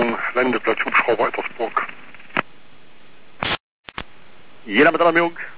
Richtung Landeplatz Hubschrauber Ettersburg. Jeder mit einer Meldung.